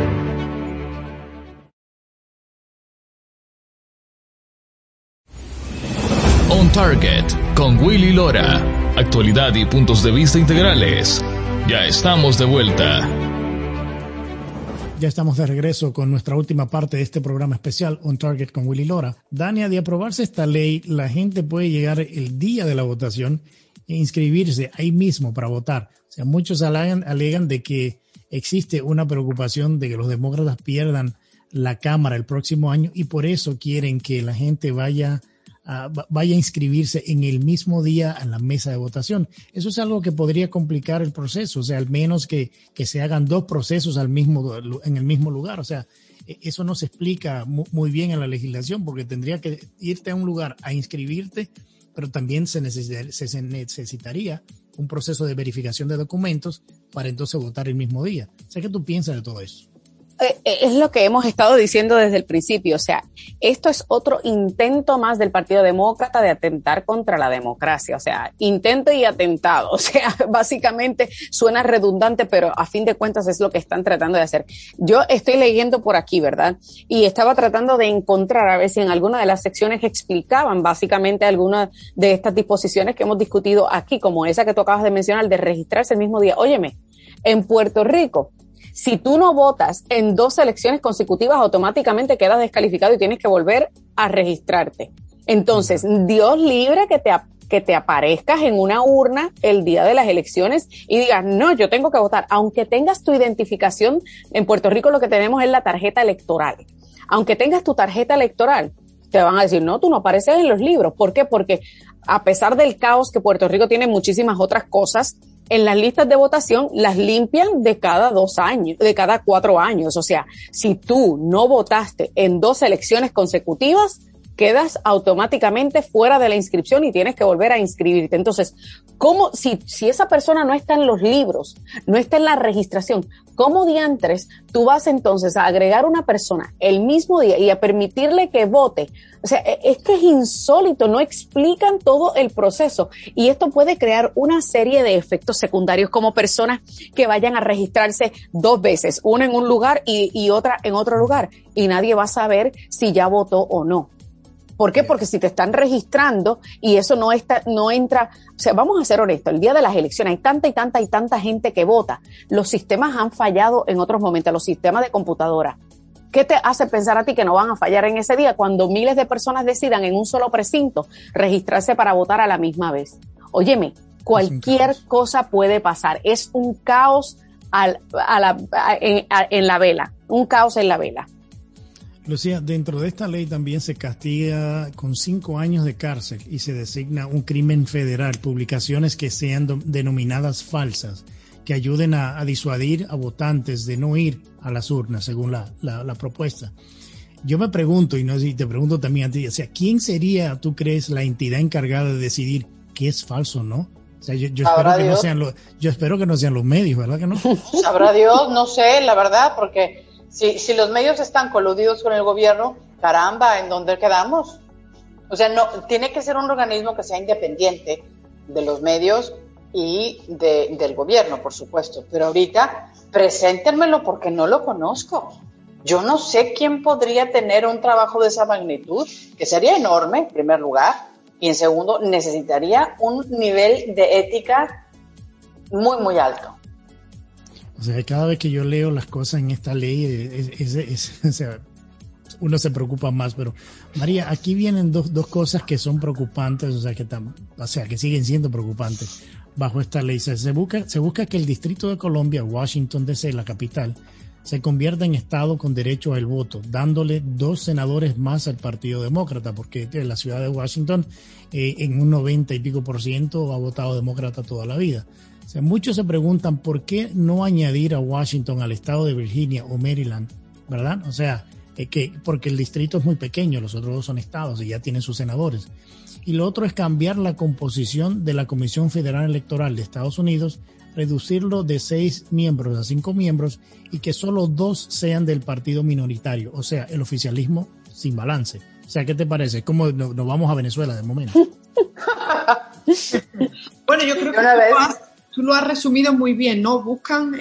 On Target con Willy Lora, actualidad y puntos de vista integrales. Ya estamos de vuelta. Ya estamos de regreso con nuestra última parte de este programa especial On Target con Willy Lora. Dania, de aprobarse esta ley, la gente puede llegar el día de la votación e inscribirse ahí mismo para votar. O sea, muchos alegan de que existe una preocupación de que los demócratas pierdan la Cámara el próximo año y por eso quieren que la gente vaya a inscribirse en el mismo día en la mesa de votación. Eso es algo que podría complicar el proceso, o sea, al menos que se hagan dos procesos en el mismo lugar. O sea, eso no se explica muy bien en la legislación porque tendría que irte a un lugar a inscribirte, pero también se necesitaría un proceso de verificación de documentos para entonces votar el mismo día. O sea, ¿qué tú piensas de todo eso? Es lo que hemos estado diciendo desde el principio, o sea, esto es otro intento más del Partido Demócrata de atentar contra la democracia, o sea, intento y atentado, o sea, básicamente suena redundante, pero a fin de cuentas es lo que están tratando de hacer. Yo estoy leyendo por aquí, ¿verdad? Y estaba tratando de encontrar a ver si en alguna de las secciones explicaban básicamente alguna de estas disposiciones que hemos discutido aquí, como esa que tú acabas de mencionar, de registrarse el mismo día. Óyeme, en Puerto Rico, si tú no votas en 2 elecciones consecutivas, automáticamente quedas descalificado y tienes que volver a registrarte. Entonces, Dios libre que te aparezcas en una urna el día de las elecciones y digas, no, yo tengo que votar. Aunque tengas tu identificación, en Puerto Rico lo que tenemos es la tarjeta electoral. Aunque tengas tu tarjeta electoral, te van a decir, no, tú no apareces en los libros. ¿Por qué? Porque a pesar del caos que Puerto Rico tiene muchísimas otras cosas, en las listas de votación las limpian de cada 2 años, de cada 4 años. O sea, si tú no votaste en 2 elecciones consecutivas, quedas automáticamente fuera de la inscripción y tienes que volver a inscribirte. Entonces, ¿cómo, si esa persona no está en los libros, no está en la registración, cómo diantres tú vas entonces a agregar una persona el mismo día y a permitirle que vote? O sea, es que es insólito, no explican todo el proceso y esto puede crear una serie de efectos secundarios como personas que vayan a registrarse 2 veces, una en un lugar y otra en otro lugar y nadie va a saber si ya votó o no. ¿Por qué? Porque si te están registrando y eso no entra, o sea, vamos a ser honestos, el día de las elecciones hay tanta gente que vota. Los sistemas han fallado en otros momentos, los sistemas de computadora. ¿Qué te hace pensar a ti que no van a fallar en ese día cuando miles de personas decidan en un solo precinto registrarse para votar a la misma vez? Óyeme, cualquier cosa puede pasar. Es un caos en la vela, un caos en la vela. Lucía, dentro de esta ley también se castiga con 5 años de cárcel y se designa un crimen federal, publicaciones que sean denominadas falsas, que ayuden a disuadir a votantes de no ir a las urnas, según la propuesta. Yo me pregunto, y no sé si te pregunto también a ti, o sea, ¿quién sería, tú crees, la entidad encargada de decidir qué es falso o no? O sea, yo espero que no sean los medios, ¿verdad que no? Sabrá Dios, no sé, la verdad, porque si los medios están coludidos con el gobierno, caramba, ¿en dónde quedamos? O sea, no, tiene que ser un organismo que sea independiente de los medios y del gobierno, por supuesto. Pero ahorita, preséntenmelo porque no lo conozco. Yo no sé quién podría tener un trabajo de esa magnitud, que sería enorme, en primer lugar, y en segundo, necesitaría un nivel de ética muy, muy alto. O sea, cada vez que yo leo las cosas en esta ley, o sea, uno se preocupa más. Pero, María, aquí vienen dos cosas que son preocupantes, o sea, que siguen siendo preocupantes bajo esta ley. Se busca que el Distrito de Columbia, Washington D.C., la capital, se convierta en estado con derecho al voto, dándole 2 senadores más al Partido Demócrata, porque la ciudad de Washington en un 90 y pico % ha votado demócrata toda la vida. O sea, muchos se preguntan por qué no añadir a Washington al estado de Virginia o Maryland, ¿verdad? O sea, porque el distrito es muy pequeño, los otros 2 son estados y ya tienen sus senadores. Y lo otro es cambiar la composición de la Comisión Federal Electoral de Estados Unidos, reducirlo de 6 miembros a 5 miembros y que solo 2 sean del partido minoritario, o sea, el oficialismo sin balance. O sea, ¿qué te parece? ¿Cómo nos vamos a Venezuela de momento? Bueno, yo creo que tú lo has resumido muy bien, ¿no? Buscan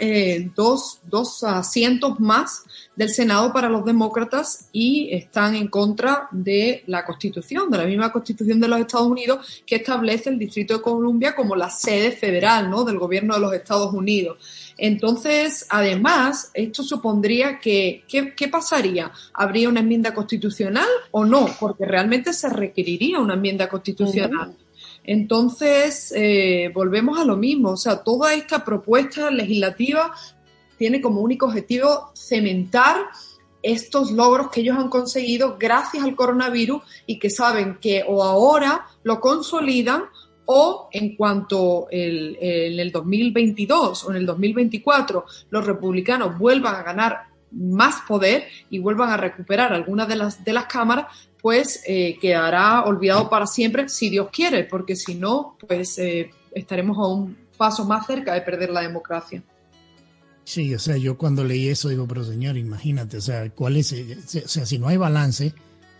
dos asientos más del Senado para los demócratas y están en contra de la Constitución, de la misma Constitución de los Estados Unidos que establece el Distrito de Columbia como la sede federal, ¿no?, del gobierno de los Estados Unidos. Entonces, además, esto supondría que, ¿qué pasaría? ¿Habría una enmienda constitucional o no? Porque realmente se requeriría una enmienda constitucional. Entonces, volvemos a lo mismo. O sea, toda esta propuesta legislativa tiene como único objetivo cementar estos logros que ellos han conseguido gracias al coronavirus y que saben que o ahora lo consolidan o en cuanto en el 2022 o en el 2024 los republicanos vuelvan a ganar más poder y vuelvan a recuperar algunas de las cámaras, pues quedará olvidado para siempre, si Dios quiere, porque si no, pues estaremos a un paso más cerca de perder la democracia. Sí, o sea, yo cuando leí eso digo, pero señor, imagínate, o sea, ¿cuál es? O sea, si no hay balance,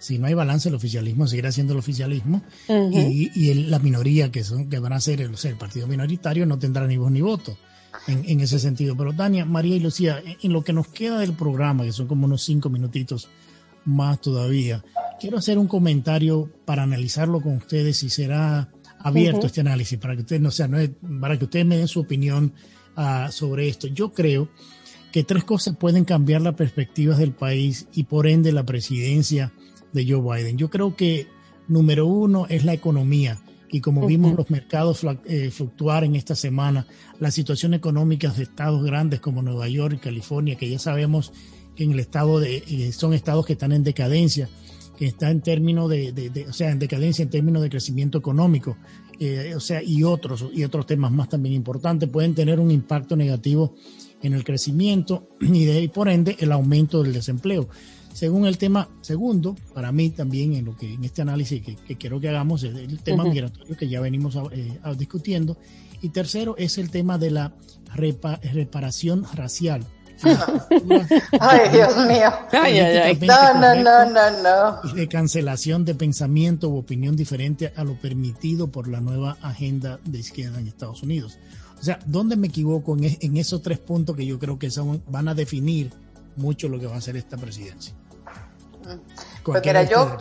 el oficialismo seguirá siendo el oficialismo y la minoría que van a ser el partido minoritario no tendrá ni voz ni voto en ese sentido. Pero Tania, María y Lucía, en lo que nos queda del programa, que son como unos 5 minutitos más todavía, quiero hacer un comentario para analizarlo con ustedes y será abierto este análisis para que ustedes para que ustedes me den su opinión sobre esto. Yo creo que 3 cosas pueden cambiar las perspectivas del país y por ende la presidencia de Joe Biden. Yo creo que número 1 es la economía y como vimos los mercados fluctuar en esta semana, las situaciones económicas de estados grandes como Nueva York y California, que ya sabemos que en el estado son estados que están en decadencia, que está en términos en decadencia en términos de crecimiento económico, y otros temas más también importantes pueden tener un impacto negativo en el crecimiento y por ende el aumento del desempleo. Según el tema segundo, para mí también en este análisis que quiero que hagamos, es el tema migratorio que ya venimos discutiendo. Y tercero es el tema de la reparación racial. Ay, Dios mío. No. Y de cancelación de pensamiento u opinión diferente a lo permitido por la nueva agenda de izquierda en Estados Unidos. O sea, ¿dónde me equivoco en esos 3 puntos que yo creo que van a definir mucho lo que va a ser esta presidencia? Pues mira,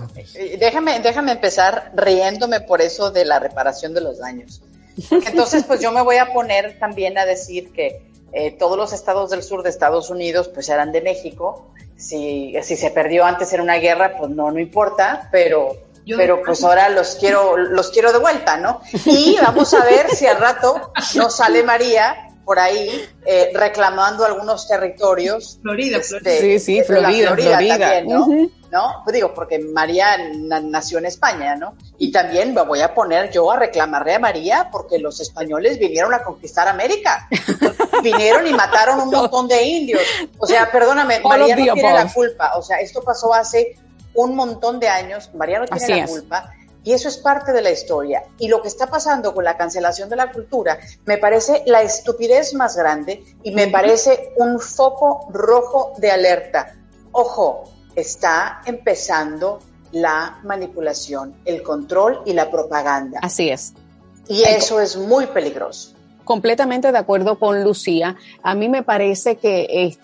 déjame empezar riéndome por eso de la reparación de los daños. Entonces, pues yo me voy a poner también a decir que todos los estados del sur de Estados Unidos pues eran de México. Si se perdió antes en una guerra, pues no importa, pero pues ahora los quiero de vuelta, ¿no? Y vamos a ver si al rato nos sale María por ahí reclamando algunos territorios. Florida. Sí, Florida también, ¿no? ¿No? Pues digo, porque María nació en España, ¿no? Y también me voy a poner yo a reclamarle a María porque los españoles vinieron a conquistar América. Vinieron y mataron un montón de indios. O sea, perdóname, María no tiene la culpa. O sea, esto pasó hace un montón de años. María no tiene la culpa. Y eso es parte de la historia. Y lo que está pasando con la cancelación de la cultura me parece la estupidez más grande y me parece un foco rojo de alerta. Ojo, está empezando la manipulación, el control y la propaganda. Así es. Y eso es muy peligroso. Completamente de acuerdo con Lucía. A mí me parece que,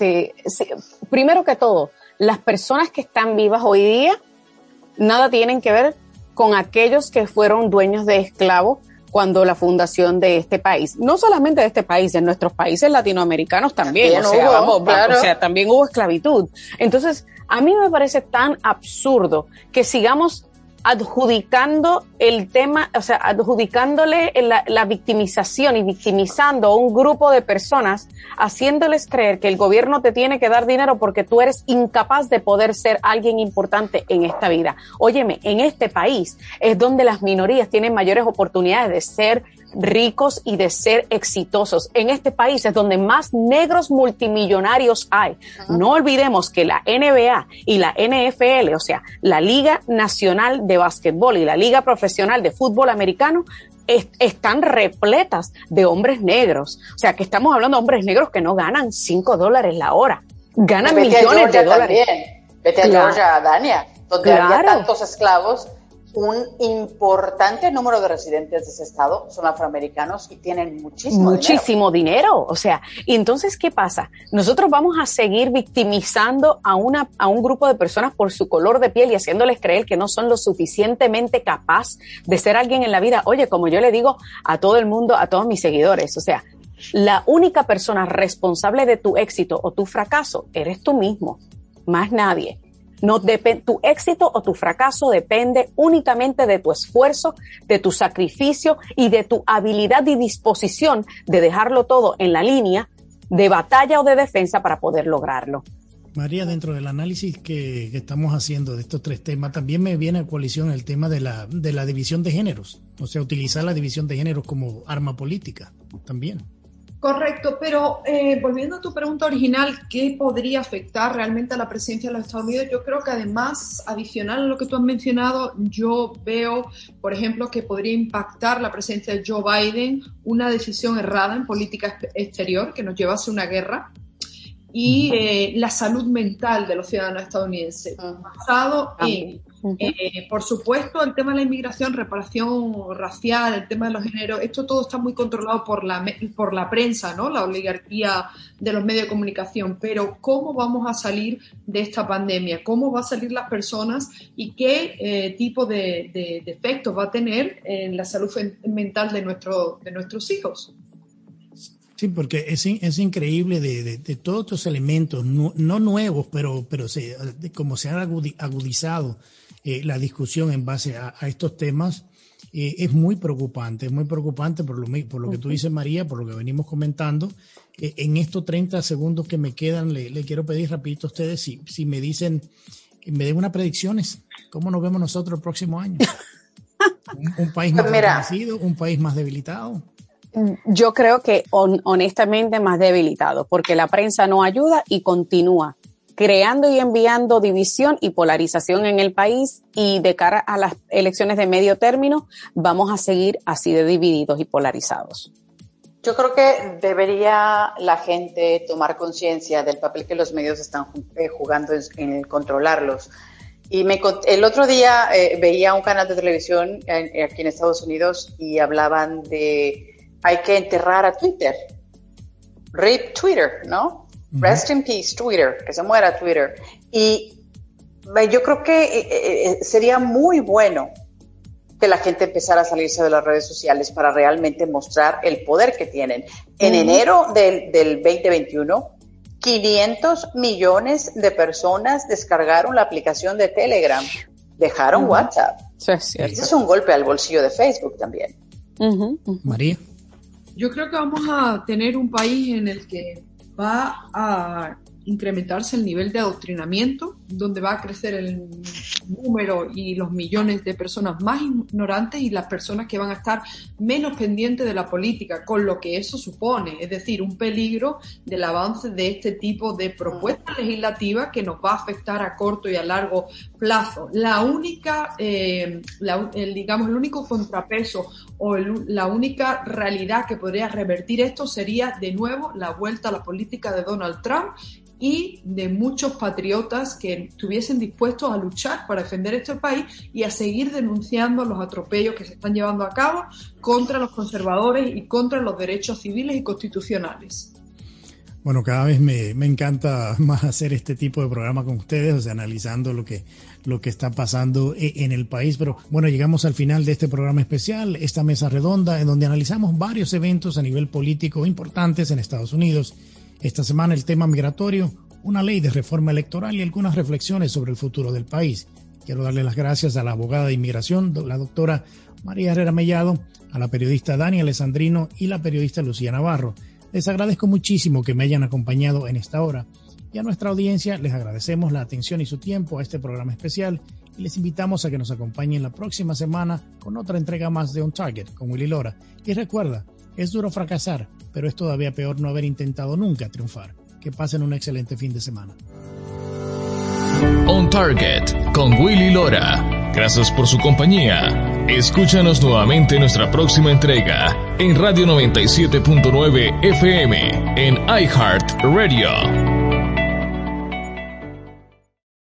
primero que todo, las personas que están vivas hoy día nada tienen que ver con aquellos que fueron dueños de esclavos cuando la fundación de este país, no solamente de este país, en nuestros países latinoamericanos también, también hubo esclavitud. Entonces, a mí me parece tan absurdo que sigamos adjudicando el tema, o sea, adjudicándole la victimización y victimizando a un grupo de personas, haciéndoles creer que el gobierno te tiene que dar dinero porque tú eres incapaz de poder ser alguien importante en esta vida. Óyeme, en este país es donde las minorías tienen mayores oportunidades de ser ricos y de ser exitosos. En este país es donde más negros multimillonarios hay. No olvidemos que la NBA y la NFL, o sea, la Liga Nacional de Básquetbol y la Liga Profesional de Fútbol Americano, están repletas de hombres negros. O sea, que estamos hablando de hombres negros que no ganan $5 la hora. Ganan millones de dólares. Vete a Georgia, Dania, donde había tantos esclavos un importante número de residentes de ese estado son afroamericanos y tienen muchísimo dinero. O sea, y entonces, ¿qué pasa? Nosotros vamos a seguir victimizando a un grupo de personas por su color de piel y haciéndoles creer que no son lo suficientemente capaz de ser alguien en la vida. Oye, como yo le digo a todo el mundo, a todos mis seguidores, o sea, la única persona responsable de tu éxito o tu fracaso eres tú mismo, más nadie. No tu éxito o tu fracaso depende únicamente de tu esfuerzo, de tu sacrificio y de tu habilidad y disposición de dejarlo todo en la línea de batalla o de defensa para poder lograrlo. María, dentro del análisis que estamos haciendo de estos tres temas, también me viene a coalición el tema de la división de géneros, o sea, utilizar la división de géneros como arma política también. Correcto, pero volviendo a tu pregunta original, ¿qué podría afectar realmente a la presencia de los Estados Unidos? Yo creo que además, adicional a lo que tú has mencionado, yo veo, por ejemplo, que podría impactar la presencia de Joe Biden una decisión errada en política exterior que nos llevase a una guerra y la salud mental de los ciudadanos estadounidenses, basado en... por supuesto, el tema de la inmigración, reparación racial, el tema de los géneros, esto todo está muy controlado por la prensa, ¿no? La oligarquía de los medios de comunicación. Pero ¿cómo vamos a salir de esta pandemia? ¿Cómo van a salir las personas? ¿Y qué tipo de efectos va a tener en la salud mental de nuestros hijos? Sí, porque es increíble de todos estos elementos, no nuevos, pero como se han agudizado la discusión en base a estos temas, es muy preocupante por lo que tú dices, María, por lo que venimos comentando. En estos 30 segundos que me quedan, le quiero pedir rapidito a ustedes si me dicen, me den unas predicciones, ¿cómo nos vemos nosotros el próximo año? ¿Un país más fortalecido, un país más debilitado? Yo creo que honestamente más debilitado, porque la prensa no ayuda y continúa creando y enviando división y polarización en el país, y de cara a las elecciones de medio término vamos a seguir así de divididos y polarizados. Yo creo que debería la gente tomar conciencia del papel que los medios están jugando en controlarlos. Y el otro día veía un canal de televisión aquí en Estados Unidos y hablaban de hay que enterrar a Twitter. RIP Twitter, ¿no? Uh-huh. Rest in peace Twitter, que se muera Twitter. Y yo creo que sería muy bueno que la gente empezara a salirse de las redes sociales para realmente mostrar el poder que tienen. En enero del 2021, 500 millones de personas descargaron la aplicación de Telegram, dejaron WhatsApp. Sí, es cierto. Ese es un golpe al bolsillo de Facebook también. María. Yo creo que vamos a tener un país en el que va a incrementarse el nivel de adoctrinamiento, donde va a crecer el número y los millones de personas más ignorantes y las personas que van a estar menos pendientes de la política, con lo que eso supone, es decir, un peligro del avance de este tipo de propuestas legislativas que nos va a afectar a corto y a largo plazo. La única, el único contrapeso o la única realidad que podría revertir esto sería de nuevo la vuelta a la política de Donald Trump y de muchos patriotas que estuviesen dispuestos a luchar para defender este país y a seguir denunciando los atropellos que se están llevando a cabo contra los conservadores y contra los derechos civiles y constitucionales. Bueno, cada vez me encanta más hacer este tipo de programa con ustedes, o sea, analizando lo que está pasando en el país. Pero bueno, llegamos al final de este programa especial, esta mesa redonda, en donde analizamos varios eventos a nivel político importantes en Estados Unidos. Esta semana el tema migratorio, una ley de reforma electoral y algunas reflexiones sobre el futuro del país. Quiero darle las gracias a la abogada de inmigración, la doctora María Herrera Mellado, a la periodista Dani Alessandrino y la periodista Lucía Navarro. Les agradezco muchísimo que me hayan acompañado en esta hora. Y a nuestra audiencia les agradecemos la atención y su tiempo a este programa especial y les invitamos a que nos acompañen la próxima semana con otra entrega más de On Target con Willy Lora. Y recuerda, es duro fracasar, pero es todavía peor no haber intentado nunca triunfar. Que pasen un excelente fin de semana. On Target con Willy Lora. Gracias por su compañía. Escúchanos nuevamente en nuestra próxima entrega en Radio 97.9 FM en iHeartRadio.